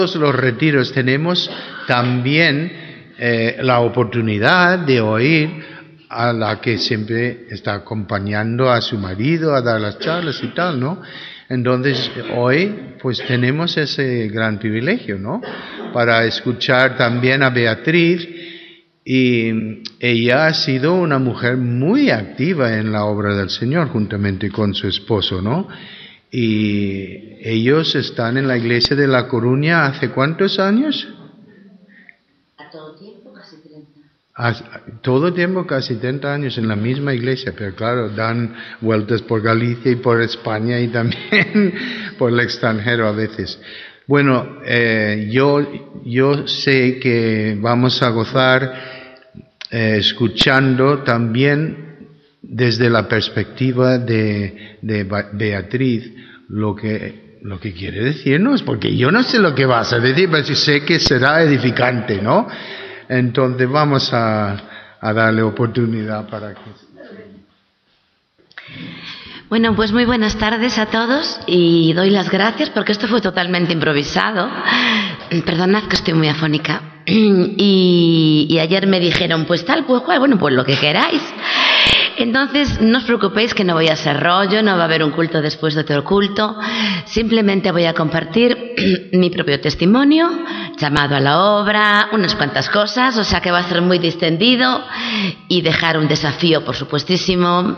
todos los retiros tenemos también la oportunidad de oír a la que siempre está acompañando a su marido a dar las charlas y tal, ¿no? Entonces, hoy, pues tenemos ese gran privilegio, ¿no? Para escuchar también a Beatriz, y ella ha sido una mujer muy activa en la obra del Señor, juntamente con su esposo, ¿no? Y ellos están en la iglesia de La Coruña ¿hace cuántos años? A todo tiempo, casi 30. Todo tiempo, casi 30 años en la misma iglesia, pero claro, dan vueltas por Galicia y por España y también por el extranjero a veces. Bueno, yo sé que vamos a gozar escuchando también desde la perspectiva de Beatriz lo que quiere decirnos, porque yo no sé lo que vas a decir, pero sí sé que será edificante, ¿no? Entonces vamos a darle oportunidad para que... Bueno, pues muy buenas tardes a todos y doy las gracias porque esto fue totalmente improvisado. Perdonad que estoy muy afónica. Y ayer me dijeron, pues tal, pues cual, bueno, pues lo que queráis. Entonces, no os preocupéis que no voy a hacer rollo, no va a haber un culto después de otro culto. Simplemente voy a compartir mi propio testimonio, llamado a la obra, unas cuantas cosas, o sea que va a ser muy distendido y dejar un desafío, por supuestísimo,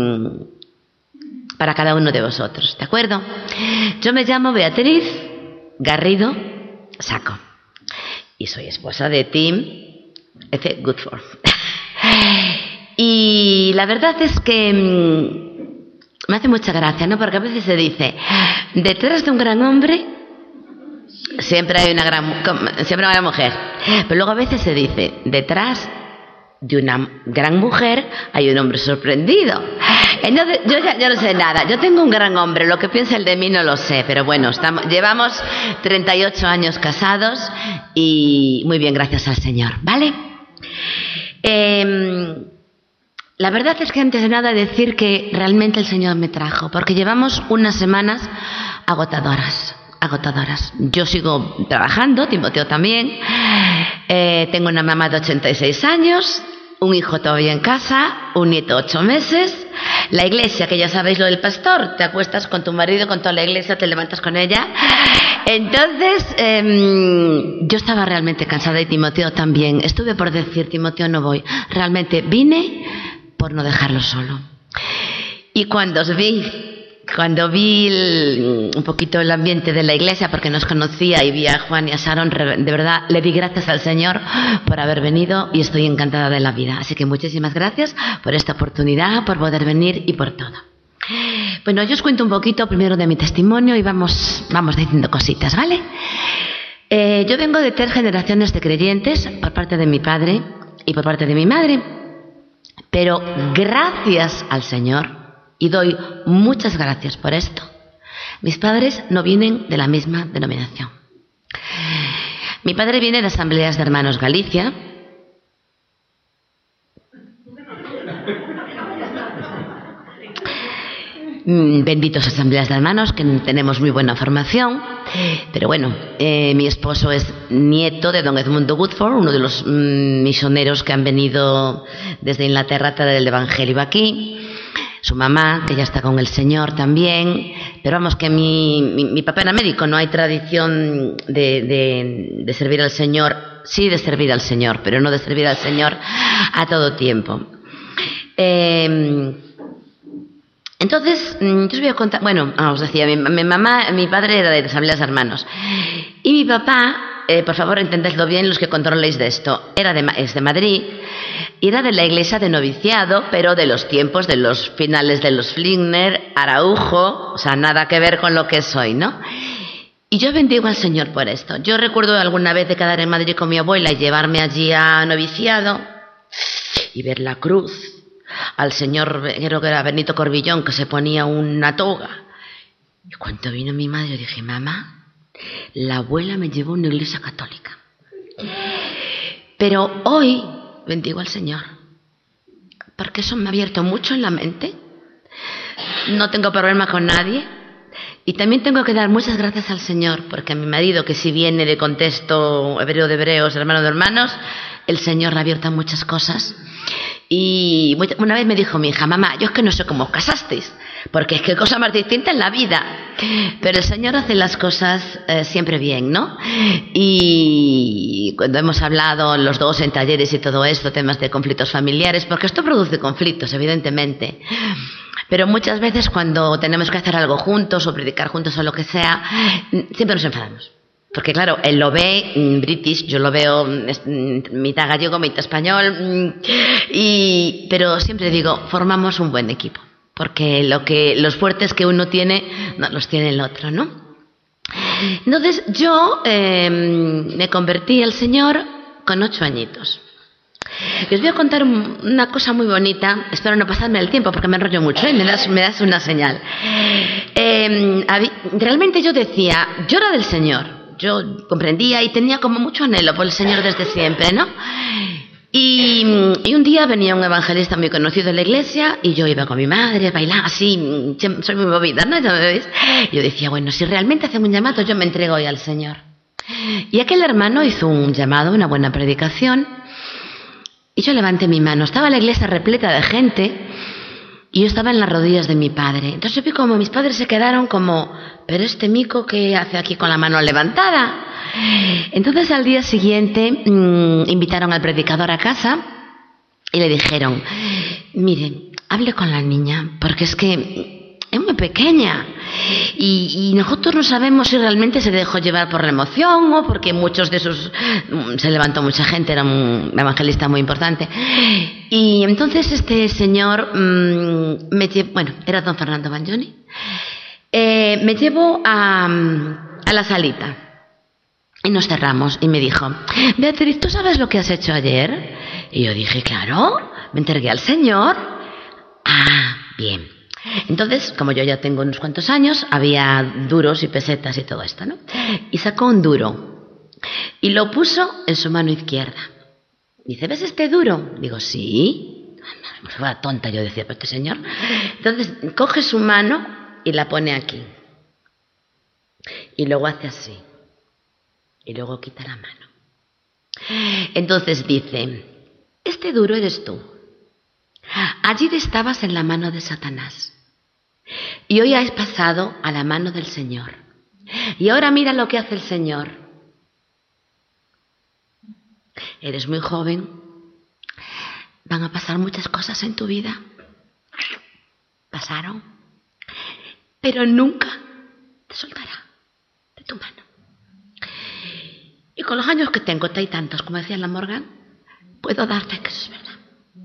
para cada uno de vosotros, ¿de acuerdo? Yo me llamo Beatriz Garrido Saco y soy esposa de Tim F. Goodford. Y la verdad es que me hace mucha gracia, ¿no? Porque a veces se dice, detrás de un gran hombre siempre hay una gran mujer. Pero luego a veces se dice, detrás de una gran mujer hay un hombre sorprendido. Entonces, yo no sé nada. Yo tengo un gran hombre, lo que piensa él de mí no lo sé, pero bueno, llevamos 38 años casados y muy bien, gracias al Señor, ¿vale? La verdad es que antes de nada decir que realmente el Señor me trajo, porque llevamos unas semanas agotadoras. Yo sigo trabajando, Timoteo también, tengo una mamá de 86 años, un hijo todavía en casa, un nieto 8 meses, la iglesia, que ya sabéis lo del pastor, te acuestas con tu marido, con toda la iglesia, te levantas con ella. Entonces, yo estaba realmente cansada y Timoteo también. Estuve por decir, Timoteo, no voy. Realmente vine por no dejarlo solo. Y cuando vi un poquito el ambiente de la iglesia, porque nos conocía y vi a Juan y a Sharon, de verdad le di gracias al Señor por haber venido y estoy encantada de la vida. Así que muchísimas gracias por esta oportunidad, por poder venir y por todo. Bueno, yo os cuento un poquito primero de mi testimonio y vamos diciendo cositas, ¿vale? Yo vengo de 3 generaciones de creyentes por parte de mi padre y por parte de mi madre, pero gracias al Señor, y doy muchas gracias por esto, mis padres no vienen de la misma denominación. Mi padre viene de Asambleas de Hermanos Galicia. Benditos Asambleas de Hermanos, que tenemos muy buena formación. Pero bueno, mi esposo es nieto de don Edmundo Woodford, uno de los misioneros que han venido desde Inglaterra a traer el Evangelio aquí. Su mamá, que ya está con el Señor también. Pero vamos, que mi papá era médico, no hay tradición de servir al Señor. Sí, de servir al Señor, pero no de servir al Señor a todo tiempo. Entonces, yo os voy a contar, bueno, os decía, mi padre era de Asambleas de Hermanos. Y mi papá, por favor, entendedlo bien los que controléis de esto, es de Madrid, y era de la iglesia de noviciado, pero de los tiempos de los finales de los Fligner, Araujo, o sea, nada que ver con lo que soy, ¿no? Y yo bendigo al Señor por esto. Yo recuerdo alguna vez de quedar en Madrid con mi abuela y llevarme allí a noviciado y ver la cruz. Al señor, creo que era Benito Corbillón, que se ponía una toga. Y cuando vino mi madre dije, mamá, la abuela me llevó a una iglesia católica. Pero hoy bendigo al Señor, porque eso me ha abierto mucho en la mente. No tengo problema con nadie. Y también tengo que dar muchas gracias al Señor, porque a mi marido, que si viene de contexto hebreo de hebreos, hermano de hermanos, el Señor le ha abierto muchas cosas. Y una vez me dijo mi hija, mamá, yo es que no sé cómo os casasteis, porque es que cosa más distinta en la vida. Pero el Señor hace las cosas siempre bien, ¿no? Y cuando hemos hablado los dos en talleres y todo esto, temas de conflictos familiares, porque esto produce conflictos, evidentemente. Pero muchas veces cuando tenemos que hacer algo juntos o predicar juntos o lo que sea, siempre nos enfadamos. Porque claro, él lo ve british, yo lo veo mitad gallego, mitad español, pero siempre digo, formamos un buen equipo. Porque los fuertes que uno tiene, no los tiene el otro, ¿no? Entonces yo me convertí al Señor con 8 añitos. Y os voy a contar una cosa muy bonita. Espero no pasarme el tiempo porque me enrollo mucho, ¿eh? Me das una señal. Realmente yo decía, yo era del Señor. Yo comprendía y tenía como mucho anhelo por el Señor desde siempre, ¿no? Y un día venía un evangelista muy conocido en la iglesia y yo iba con mi madre a bailar, así, soy muy movida, ¿no? ¿Ya me veis? Yo decía, bueno, si realmente hacen un llamado, yo me entrego hoy al Señor. Y aquel hermano hizo un llamado, una buena predicación, y yo levanté mi mano. Estaba la iglesia repleta de gente y yo estaba en las rodillas de mi padre. Entonces yo vi como mis padres se quedaron como, pero este mico, ¿qué hace aquí con la mano levantada? Entonces al día siguiente invitaron al predicador a casa y le dijeron, mire, hable con la niña, porque es que es muy pequeña y nosotros no sabemos si realmente se dejó llevar por la emoción o porque muchos de esos se levantó mucha gente, era un evangelista muy importante. Y entonces este señor era don Fernando Bagnoni, me llevó a la salita y nos cerramos y me dijo, Beatriz, ¿tú sabes lo que has hecho ayer? Y yo dije, claro, me entregué al Señor. Ah, bien. Entonces, como yo ya tengo unos cuantos años, había duros y pesetas y todo esto, ¿no? Y sacó un duro y lo puso en su mano izquierda. Dice, ¿ves este duro? Digo, sí. Me fuera tonta, yo decía, pero este señor. Entonces, coge su mano y la pone aquí. Y luego hace así. Y luego quita la mano. Entonces dice, este duro eres tú. Ayer estabas en la mano de Satanás. Y hoy has pasado a la mano del Señor. Y ahora mira lo que hace el Señor. Eres muy joven. Van a pasar muchas cosas en tu vida. Pasaron. Pero nunca te soltará de tu mano. Y con los años que tengo, y tantos, como decía la Morgan, puedo darte que eso es verdad.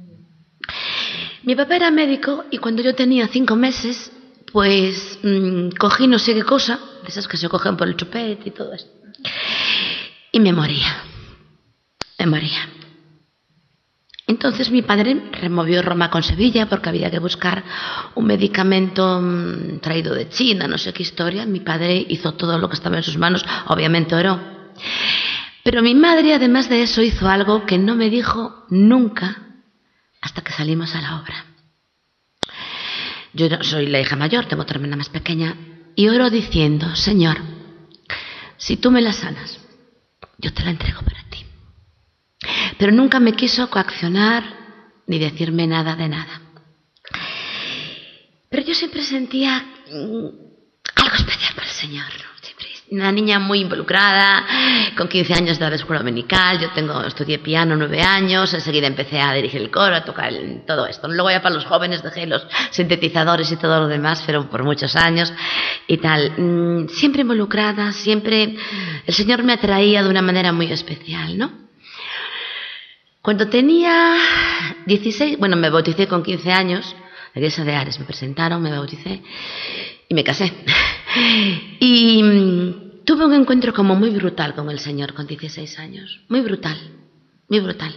Mi papá era médico y cuando yo tenía 5 meses, pues cogí no sé qué cosa, de esas que se cogen por el chupete y todo eso, y me moría. Entonces mi padre removió Roma con Sevilla porque había que buscar un medicamento traído de China, no sé qué historia. Mi padre hizo todo lo que estaba en sus manos, obviamente oró. Pero mi madre, además de eso, hizo algo que no me dijo nunca hasta que salimos a la obra. Yo soy la hija mayor, tengo otra hermana más pequeña, y oro diciendo, Señor, si tú me la sanas, yo te la entrego para ti. Pero nunca me quiso coaccionar ni decirme nada de nada. Pero yo siempre sentía algo especial por el Señor, ¿no? Siempre una niña muy involucrada, con 15 años de la escuela dominical, estudié piano 9 años, enseguida empecé a dirigir el coro, a tocar todo esto. Luego ya para los jóvenes dejé los sintetizadores y todo lo demás, pero por muchos años y tal. Siempre involucrada, siempre el Señor me atraía de una manera muy especial, ¿no? Cuando tenía 16, me bauticé con 15 años, la iglesia de Ares me presentaron, me bauticé y me casé. Y tuve un encuentro como muy brutal con el Señor con 16 años. Muy brutal, muy brutal.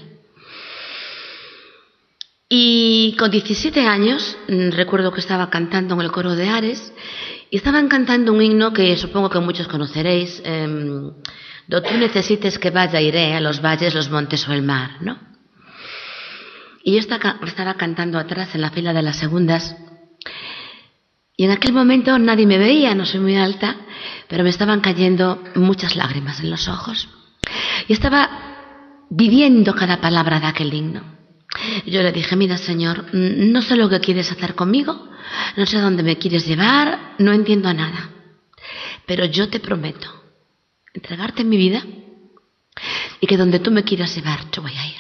Y con 17 años, recuerdo que estaba cantando en el coro de Ares y estaban cantando un himno que supongo que muchos conoceréis. Do tú necesites que vaya, iré a los valles, los montes o el mar, ¿no? Y yo estaba cantando atrás en la fila de las segundas Y en aquel momento nadie me veía, no soy muy alta, pero me estaban cayendo muchas lágrimas en los ojos. Y estaba viviendo cada palabra de aquel himno. Yo le dije, mira, Señor, no sé lo que quieres hacer conmigo, no sé a dónde me quieres llevar, no entiendo a nada. Pero yo te prometo entregarte mi vida y que donde tú me quieras llevar, yo voy a ir.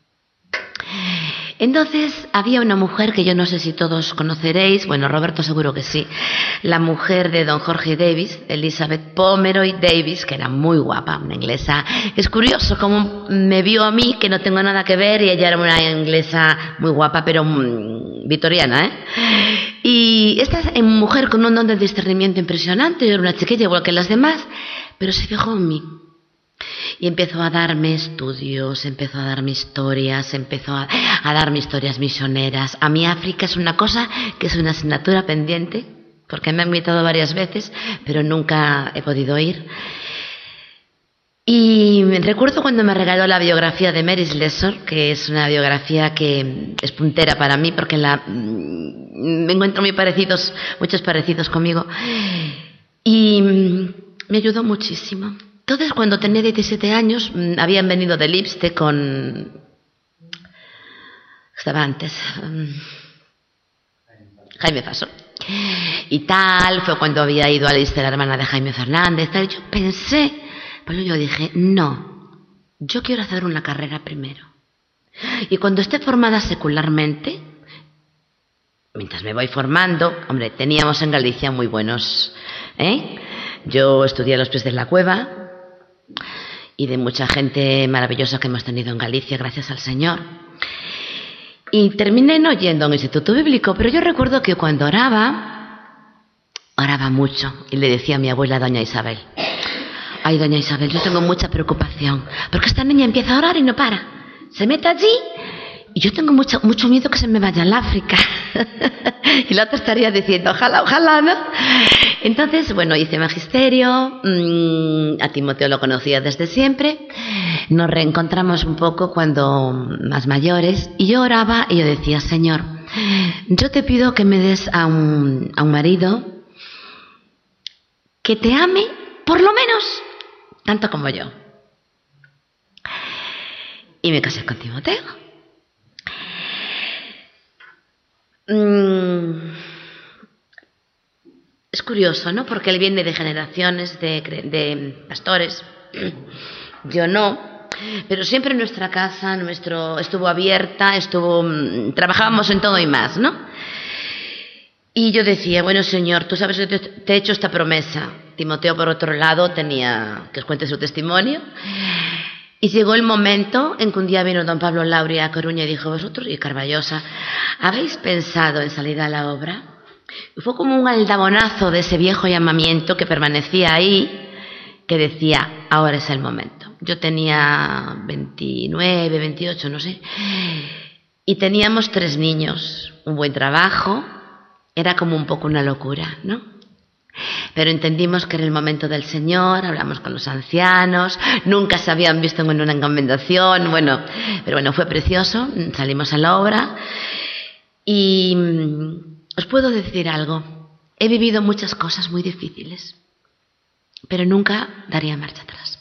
Entonces había una mujer que yo no sé si todos conoceréis, bueno, Roberto seguro que sí, la mujer de don Jorge Davis, Elizabeth Pomeroy Davis, que era muy guapa, una inglesa. Es curioso cómo me vio a mí, que no tengo nada que ver, y ella era una inglesa muy guapa, pero victoriana, ¿eh? Y esta mujer con un don de discernimiento impresionante, era una chiquilla igual que las demás, pero se fijó en mí. Y empezó a darme estudios, empezó a darme historias, empezó a darme historias misioneras. A mí África es una cosa que es una asignatura pendiente, porque me han invitado varias veces, pero nunca he podido ir. Y recuerdo cuando me regaló la biografía de Mary Slessor, que es una biografía que es puntera para mí, porque me encuentro muchos parecidos conmigo. Y me ayudó muchísimo. Entonces, cuando tenía 17 años, habían venido de Lipste estaba antes, Jaime Faso. Y tal, fue cuando había ido a Lipste la hermana de Jaime Fernández. Tal, y yo pensé, pues yo dije, no, yo quiero hacer una carrera primero. Y cuando esté formada secularmente, mientras me voy formando, hombre, teníamos en Galicia muy buenos, Yo estudié a los pies de la cueva, y de mucha gente maravillosa que hemos tenido en Galicia, gracias al Señor. Y terminé no yendo a un instituto bíblico, pero yo recuerdo que cuando oraba mucho, y le decía a mi abuela, doña Isabel, ay, doña Isabel, yo tengo mucha preocupación, porque esta niña empieza a orar y no para, se mete allí, y yo tengo mucho miedo que se me vaya al África. Y la otra estaría diciendo, ojalá, ¿no? Entonces, bueno, hice magisterio, a Timoteo lo conocía desde siempre, nos reencontramos un poco cuando más mayores, y yo oraba y yo decía, Señor, yo te pido que me des a un marido que te ame, por lo menos, tanto como yo. Y me casé con Timoteo. Es curioso, ¿no? Porque él viene de generaciones de pastores, yo no, pero siempre nuestra casa estuvo abierta, trabajábamos en todo y más, ¿no? Y yo decía, bueno, Señor, tú sabes que te he hecho esta promesa. Timoteo, por otro lado, tenía que os cuente su testimonio. Y llegó el momento en que un día vino don Pablo Lauri a Coruña y dijo, vosotros y Carballosa, ¿habéis pensado en salir a la obra? Y fue como un aldabonazo de ese viejo llamamiento que permanecía ahí, que decía, ahora es el momento. Yo tenía 29, 28, no sé, y teníamos 3 niños, un buen trabajo, era como un poco una locura, ¿no? Pero entendimos que era el momento del Señor, hablamos con los ancianos, nunca se habían visto en una encomendación, pero bueno, fue precioso, salimos a la obra y os puedo decir algo, he vivido muchas cosas muy difíciles, pero nunca daría marcha atrás,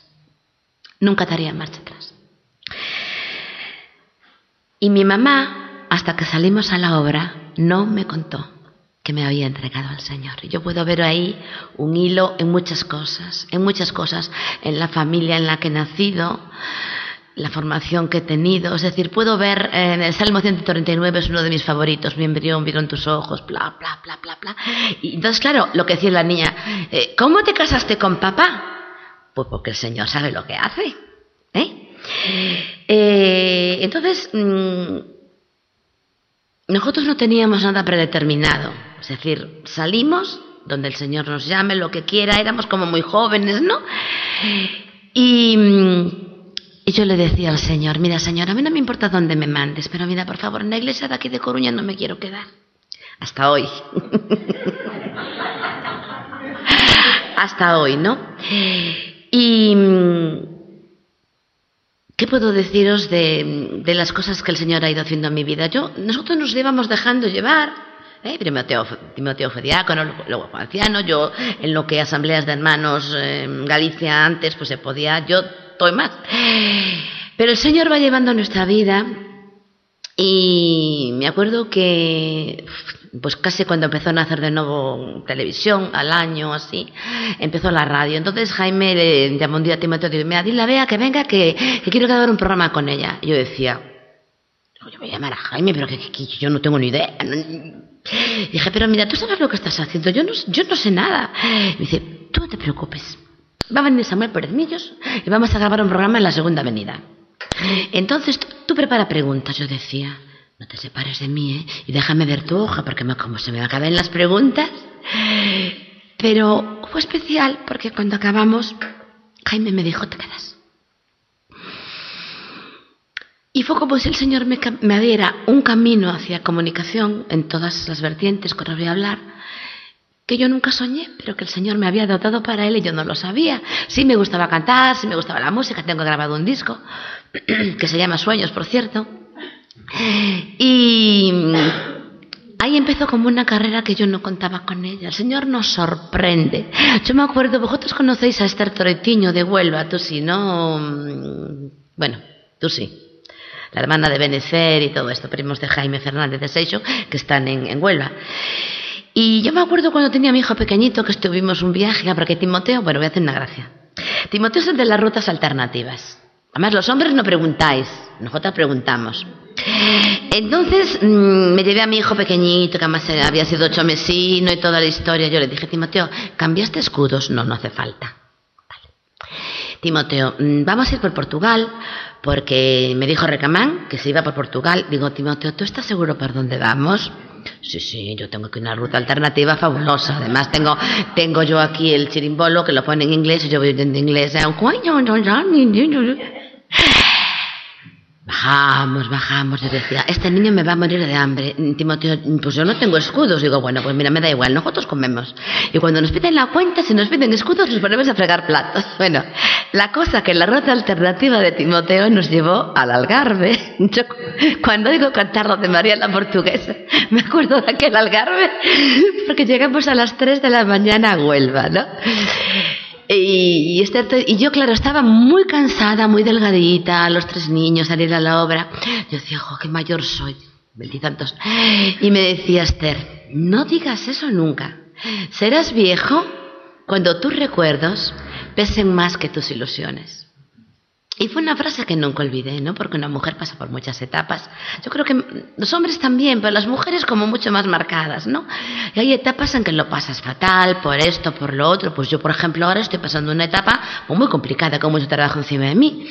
Y mi mamá, hasta que salimos a la obra, no me contó que me había entregado al Señor. Y yo puedo ver ahí un hilo en muchas cosas, en la familia en la que he nacido, la formación que he tenido, es decir, puedo ver en el Salmo 139, es uno de mis favoritos, mi embrión vieron tus ojos, bla, bla, bla, bla, bla. Y entonces, claro, lo que decía la niña, ¿cómo te casaste con papá? Pues porque el Señor sabe lo que hace, entonces, nosotros no teníamos nada predeterminado, es decir, salimos donde el Señor nos llame, lo que quiera, éramos como muy jóvenes, ¿no? Y yo le decía al Señor, mira, Señor, a mí no me importa dónde me mandes, pero mira, por favor, en la iglesia de aquí de Coruña no me quiero quedar. Hasta hoy. Hasta hoy, ¿no? Y ¿qué puedo deciros de las cosas que el Señor ha ido haciendo en mi vida? Nosotros nos íbamos dejando llevar, Timoteo fue diácono, luego fue anciano, yo en lo que asambleas de hermanos en Galicia antes, pues se podía, yo estoy más. Pero el Señor va llevando nuestra vida y me acuerdo que pues casi cuando empezó a nacer de nuevo televisión, al año así, empezó la radio. Entonces Jaime le llamó un día a Timoteo y dijo, mira, dile a Bea que venga, que quiero grabar un programa con ella. Y yo decía, yo voy a llamar a Jaime, pero que yo no tengo ni idea. Dije, pero mira, tú sabes lo que estás haciendo, yo no sé nada. Y me dice, tú no te preocupes, va a venir Samuel Pérez Millos y vamos a grabar un programa en la Segunda Avenida. Entonces tú prepara preguntas. Yo decía, no te separes de mí, y déjame ver tu hoja, porque como se me acaben las preguntas. Pero fue especial, porque cuando acabamos, Jaime me dijo, te quedas. Y fue como si el Señor me abriera un camino hacia comunicación en todas las vertientes que os voy a hablar, que yo nunca soñé, pero que el Señor me había dotado para él y yo no lo sabía. Sí me gustaba cantar, sí me gustaba la música, tengo grabado un disco, que se llama Sueños, por cierto. Y ahí empezó como una carrera que yo no contaba con ella. El Señor nos sorprende. Yo me acuerdo, vosotros conocéis a Esther Toretiño de Huelva, tú sí, ¿no? Bueno, tú sí. La hermana de Benecer y todo esto, primos de Jaime Fernández de Seixo, que están en Huelva. Y yo me acuerdo cuando tenía a mi hijo pequeñito que estuvimos un viaje, porque Timoteo, bueno, voy a hacer una gracia. Timoteo es el de las rutas alternativas. Además, los hombres no preguntáis, nosotras preguntamos. Entonces me llevé a mi hijo pequeñito, que además había sido 8 mesino y toda la historia. Yo le dije, Timoteo, ¿cambiaste escudos? No hace falta. Vale. Timoteo, vamos a ir por Portugal, porque me dijo Recamán que se iba por Portugal. Digo, Timoteo, ¿tú estás seguro por dónde vamos? Sí, yo tengo aquí una ruta alternativa fabulosa. Además tengo yo aquí el chirimbolo que lo pone en inglés y yo voy oyendo inglés. Bajamos, yo decía, este niño me va a morir de hambre. Timoteo, pues yo no tengo escudos. Digo, bueno, pues mira, me da igual, nosotros comemos. Y cuando nos piden la cuenta, si nos piden escudos, nos ponemos a fregar platos. Bueno, la cosa que la ruta alternativa de Timoteo nos llevó al Algarve. Yo, cuando digo cantar lo de María la Portuguesa, me acuerdo de aquel Algarve, porque llegamos a las 3 de la mañana a Huelva, ¿no? Y yo, claro, estaba muy cansada, muy delgadita, los 3 niños, salir a la obra. Yo decía, jo, qué mayor soy, 20 y tantos. Y me decía Esther, no digas eso nunca. Serás viejo cuando tus recuerdos pesen más que tus ilusiones. Y fue una frase que nunca olvidé, ¿no? Porque una mujer pasa por muchas etapas. Yo creo que los hombres también, pero las mujeres como mucho más marcadas, ¿no? Y hay etapas en que lo pasas fatal, por esto, por lo otro. Pues yo, por ejemplo, ahora estoy pasando una etapa muy complicada, con mucho trabajo encima de mí.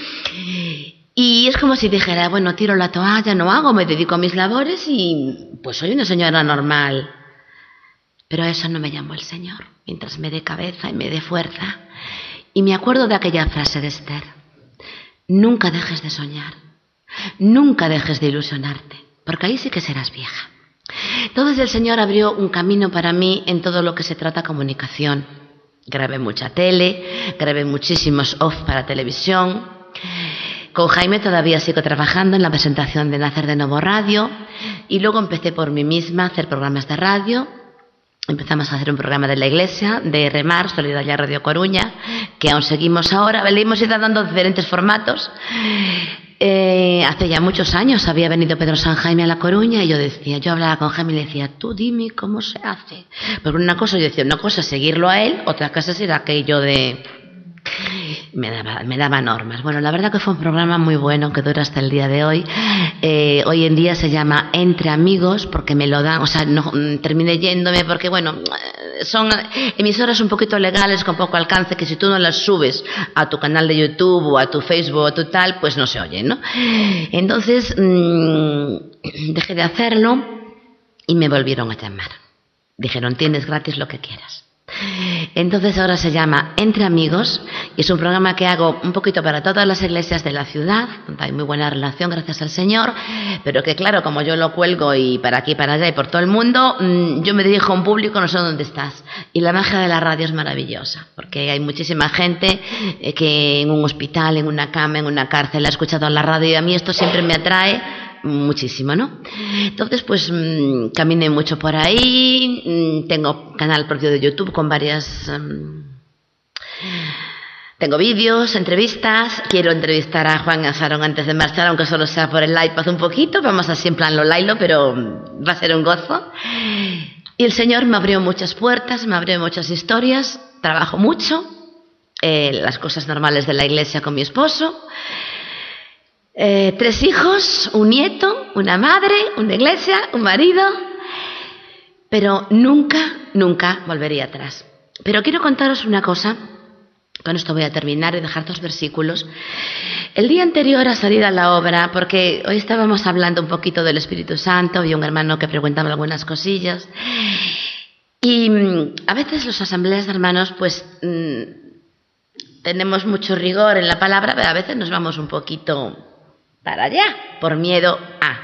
Y es como si dijera, bueno, tiro la toalla, no hago, me dedico a mis labores y pues soy una señora normal. Pero a eso no me llamó el Señor, mientras me dé cabeza y me dé fuerza. Y me acuerdo de aquella frase de Esther. Nunca dejes de soñar, nunca dejes de ilusionarte, porque ahí sí que serás vieja. Entonces el Señor abrió un camino para mí en todo lo que se trata comunicación. Grabé mucha tele, grabé muchísimos off para televisión. Con Jaime todavía sigo trabajando en la presentación de Nacer de Nuevo Radio y luego empecé por mí misma a hacer programas de radio. Empezamos a hacer un programa de la iglesia, de Remar, Solidaridad Radio Coruña, que aún seguimos ahora, le hemos ido dando diferentes formatos. Hace ya muchos años había venido Pedro San Jaime a La Coruña y yo hablaba con Jaime y le decía, tú dime cómo se hace. Porque una cosa, yo decía, una cosa es seguirlo a él, otra cosa era aquello de... Me daba normas. Bueno, la verdad que fue un programa muy bueno que dura hasta el día de hoy. Hoy en día se llama Entre Amigos porque me lo dan, o sea, no terminé yéndome porque, bueno, son emisoras un poquito legales con poco alcance que si tú no las subes a tu canal de YouTube o a tu Facebook o a tu tal, pues no se oyen, ¿no? Entonces dejé de hacerlo y me volvieron a llamar. Dijeron, tienes gratis lo que quieras. Entonces ahora se llama Entre Amigos y es un programa que hago un poquito para todas las iglesias de la ciudad, donde hay muy buena relación, gracias al Señor, pero que claro, como yo lo cuelgo y para aquí, para allá y por todo el mundo, yo me dirijo a un público, no sé dónde estás. Y la magia de la radio es maravillosa, porque hay muchísima gente que en un hospital, en una cama, en una cárcel ha escuchado la radio y a mí esto siempre me atrae muchísimo, ¿no? Entonces, pues caminé mucho por ahí, tengo canal propio de YouTube con varias... tengo vídeos, entrevistas, quiero entrevistar a Juan Azarón antes de marchar, aunque solo sea por el iPad un poquito, vamos así en plan lo Lailo, pero va a ser un gozo. Y el Señor me abrió muchas puertas, me abrió muchas historias, trabajo mucho, las cosas normales de la iglesia con mi esposo, 3 hijos, un nieto, una madre, una iglesia, un marido, pero nunca volvería atrás. Pero quiero contaros una cosa. Con esto voy a terminar y dejar 2 versículos. El día anterior a salir a la obra, porque hoy estábamos hablando un poquito del Espíritu Santo, y un hermano que preguntaba algunas cosillas, y a veces los asambleas de hermanos pues tenemos mucho rigor en la palabra, pero a veces nos vamos un poquito para allá, por miedo a...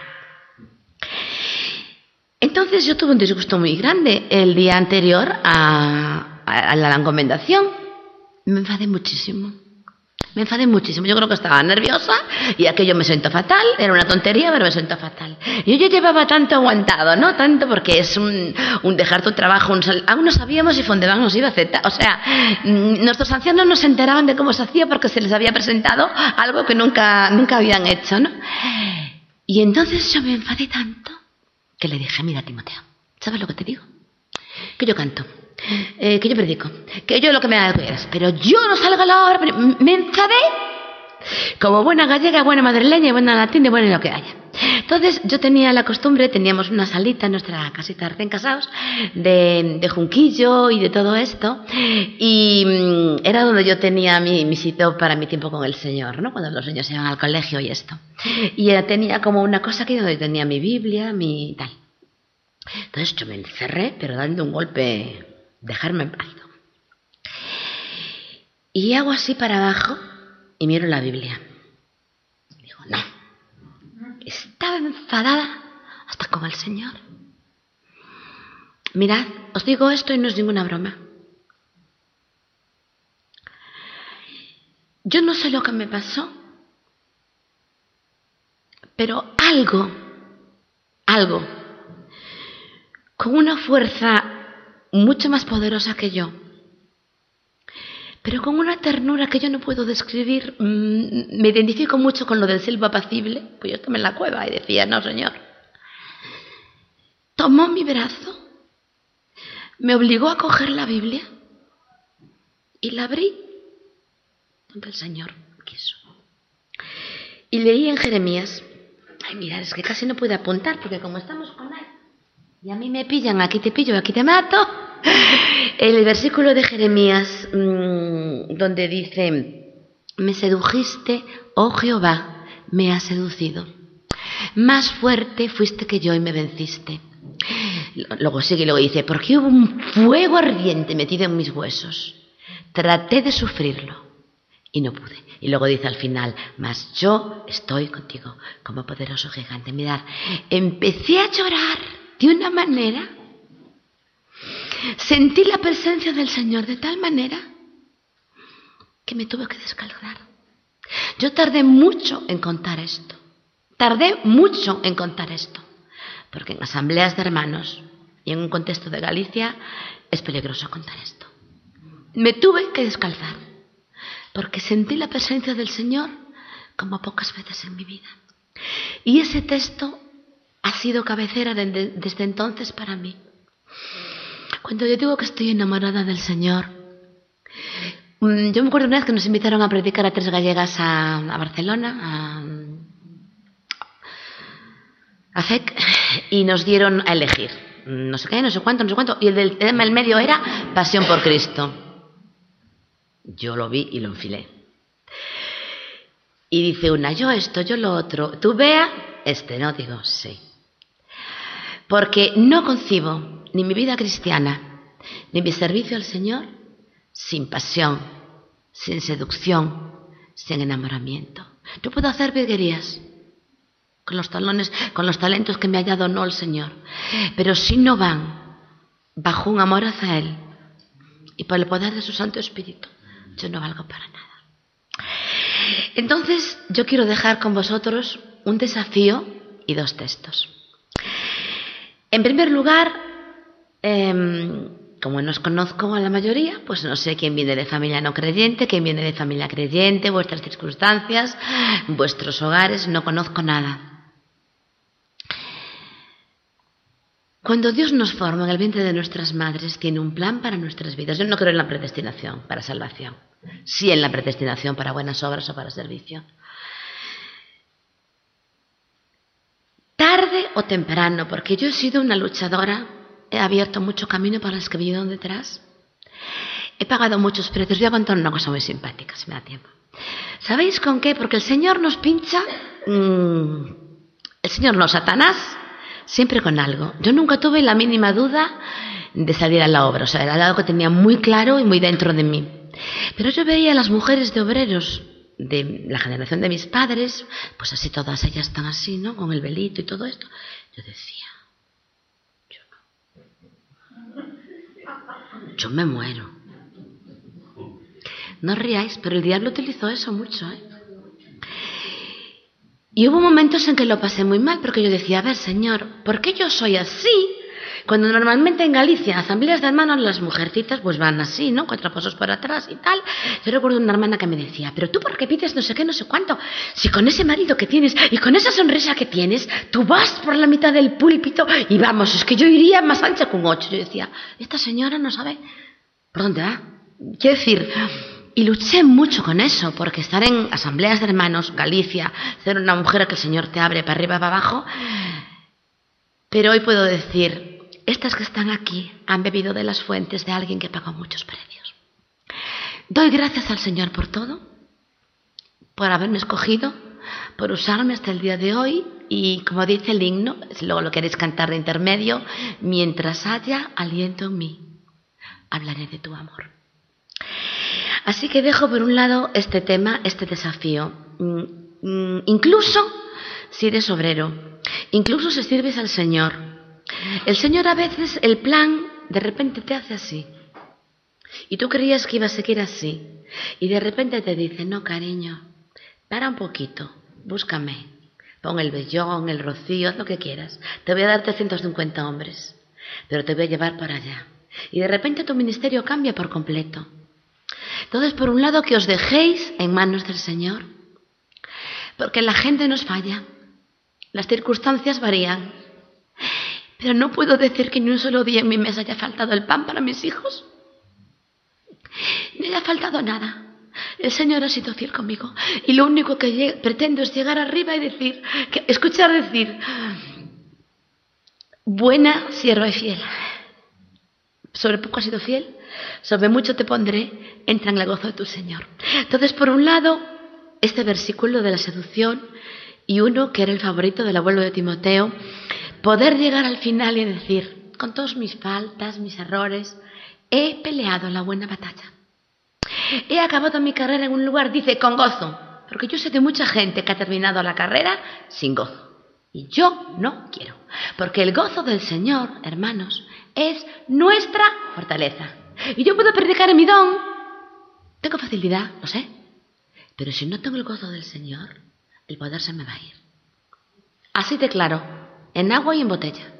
Entonces yo tuve un disgusto muy grande el día anterior a la encomendación. Me enfadé muchísimo. Yo creo que estaba nerviosa y aquello me sentó fatal. Era una tontería, pero me sentó fatal. Y yo llevaba tanto aguantado, ¿no? Tanto porque es un dejar tu trabajo. Aún no sabíamos si Fondebank nos iba a aceptar. O sea, nuestros ancianos no se enteraban de cómo se hacía porque se les había presentado algo que nunca habían hecho, ¿no? Y entonces yo me enfadé tanto que le dije, mira, Timoteo, ¿sabes lo que te digo? Que yo canto. Que yo predico, que yo lo que me da de pero yo no salgo a la obra. Me enfadé como buena gallega, buena madrileña y buena latina y buena lo que haya. Entonces yo tenía la costumbre, teníamos una salita en nuestra casita recién casados de junquillo y de todo esto, y era donde yo tenía mi sitio para mi tiempo con el Señor, ¿no? Cuando los niños se iban al colegio y esto, y tenía como una cosa que donde tenía mi Biblia, mi tal. Entonces yo me encerré, pero dando un golpe, dejarme en paz. Y hago así para abajo y miro la Biblia. Digo, no. Estaba enfadada hasta con el Señor. Mirad, os digo esto y no es ninguna broma. Yo no sé lo que me pasó, pero algo, con una fuerza mucho más poderosa que yo, pero con una ternura que yo no puedo describir. Me identifico mucho con lo del silbo apacible, pues yo estaba en la cueva y decía, no, Señor. Tomó mi brazo, me obligó a coger la Biblia y la abrí donde el Señor quiso. Y leí en Jeremías. Ay, mirad, es que casi no puedo apuntar, porque como estamos con él, y a mí me pillan, aquí te pillo, aquí te mato. El versículo de Jeremías, donde dice, me sedujiste, oh Jehová, me has seducido. Más fuerte fuiste que yo y me venciste. Luego sigue y luego dice, porque hubo un fuego ardiente metido en mis huesos. Traté de sufrirlo y no pude. Y luego dice al final, mas yo estoy contigo como poderoso gigante. Mirad, empecé a llorar de una manera, sentí la presencia del Señor de tal manera que me tuve que descalzar. Yo tardé mucho en contar esto. Porque en asambleas de hermanos y en un contexto de Galicia es peligroso contar esto. Me tuve que descalzar porque sentí la presencia del Señor como pocas veces en mi vida. Y ese texto ha sido cabecera desde entonces para mí. Cuando yo digo que estoy enamorada del Señor, yo me acuerdo una vez que nos invitaron a predicar a 3 gallegas a Barcelona, a FEC, y nos dieron a elegir no sé qué, no sé cuánto, y el tema del medio era Pasión por Cristo. Yo lo vi y lo enfilé. Y dice una, yo esto, yo lo otro. Tú, Bea, no, digo, sí. Porque no concibo ni mi vida cristiana, ni mi servicio al Señor, sin pasión, sin seducción, sin enamoramiento. Yo puedo hacer virguerías con los talentos que me ha dado no el Señor, pero si no van bajo un amor hacia Él y por el poder de su Santo Espíritu, yo no valgo para nada. Entonces yo quiero dejar con vosotros un desafío y 2 textos. En primer lugar, como no os conozco a la mayoría, pues no sé quién viene de familia no creyente, quién viene de familia creyente, vuestras circunstancias, vuestros hogares, no conozco nada. Cuando Dios nos forma en el vientre de nuestras madres, tiene un plan para nuestras vidas. Yo no creo en la predestinación para salvación, sí en la predestinación para buenas obras o para servicio. Tarde o temprano, porque yo he sido una luchadora, he abierto mucho camino para los que vinieron detrás, he pagado muchos precios. Voy a contar una cosa muy simpática, si me da tiempo. ¿Sabéis con qué? Porque el Señor nos pincha, el Señor no, Satanás, siempre con algo. Yo nunca tuve la mínima duda de salir a la obra, o sea, era algo que tenía muy claro y muy dentro de mí. Pero yo veía a las mujeres de obreros de la generación de mis padres, pues así todas ellas están así, ¿no? Con el velito y todo esto. Yo decía, yo me muero. No ríais, pero el diablo utilizó eso mucho, ¿eh? Y hubo momentos en que lo pasé muy mal, porque yo decía, a ver, Señor, ¿por qué yo soy así? Cuando normalmente en Galicia, asambleas de hermanos, las mujercitas pues van así, ¿no? 4 pasos por atrás y tal. Yo recuerdo una hermana que me decía, pero tú, ¿por qué pides no sé qué, no sé cuánto? Si con ese marido que tienes y con esa sonrisa que tienes, tú vas por la mitad del púlpito y vamos, es que yo iría más ancha que un 8. Yo decía, esta señora no sabe por dónde va. Quiero decir, y luché mucho con eso, porque estar en asambleas de hermanos, Galicia, ser una mujer que el Señor te abre para arriba y para abajo. Pero hoy puedo decir, estas que están aquí han bebido de las fuentes de alguien que pagó muchos precios. Doy gracias al Señor por todo, por haberme escogido, por usarme hasta el día de hoy y, como dice el himno, si luego lo queréis cantar de intermedio, mientras haya aliento en mí, hablaré de tu amor. Así que dejo por un lado este tema, este desafío. Incluso si eres obrero, incluso si sirves al Señor, el Señor a veces, el plan, de repente te hace así. Y tú creías que iba a seguir así. Y de repente te dice, no, cariño, para un poquito, búscame. Pon el vellón, el rocío, haz lo que quieras. Te voy a dar 350 hombres, pero te voy a llevar para allá. Y de repente tu ministerio cambia por completo. Entonces, por un lado, que os dejéis en manos del Señor, porque la gente nos falla, las circunstancias varían, pero no puedo decir que ni un solo día en mi mesa haya faltado el pan para mis hijos, ni haya faltado nada. El Señor ha sido fiel conmigo y lo único que pretendo es llegar arriba y decir, escuchar decir, buena sierva y fiel. Sobre poco has sido fiel, sobre mucho te pondré, entra en el gozo de tu Señor. Entonces, por un lado, este versículo de la seducción y uno que era el favorito del abuelo de Timoteo, poder llegar al final y decir, con todas mis faltas, mis errores, he peleado la buena batalla. He acabado mi carrera en un lugar, dice, con gozo, porque yo sé de mucha gente que ha terminado la carrera sin gozo. Y yo no quiero, porque el gozo del Señor, hermanos, es nuestra fortaleza. Y yo puedo predicar en mi don, tengo facilidad, lo sé, pero si no tengo el gozo del Señor, el poder se me va a ir. Así de claro, en agua y en botella.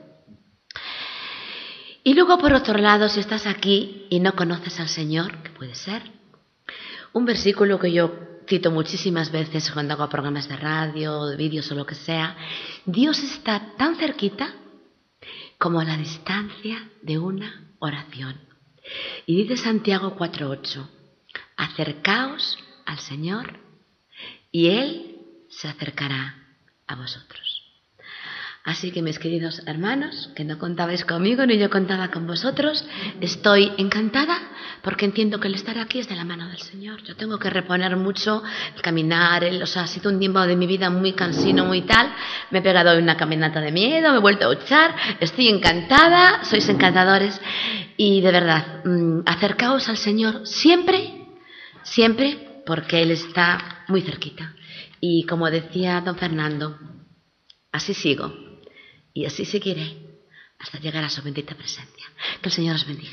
Y luego, por otro lado, si estás aquí y no conoces al Señor, que puede ser, un versículo que yo cito muchísimas veces cuando hago programas de radio, de vídeos o lo que sea, Dios está tan cerquita como a la distancia de una oración. Y dice Santiago 4:8, acercaos al Señor y Él se acercará a vosotros. Así que, mis queridos hermanos, que no contabais conmigo ni yo contaba con vosotros, estoy encantada porque entiendo que el estar aquí es de la mano del Señor. Yo tengo que reponer mucho el caminar, ha sido un tiempo de mi vida muy cansino, muy tal. Me he pegado hoy una caminata de miedo, me he vuelto a duchar, estoy encantada, sois encantadores y de verdad, acercaos al Señor siempre, siempre, porque Él está muy cerquita. Y como decía don Fernando, así sigo. Y así seguiré hasta llegar a su bendita presencia. Que el Señor os bendiga.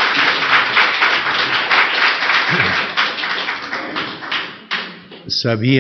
Sabía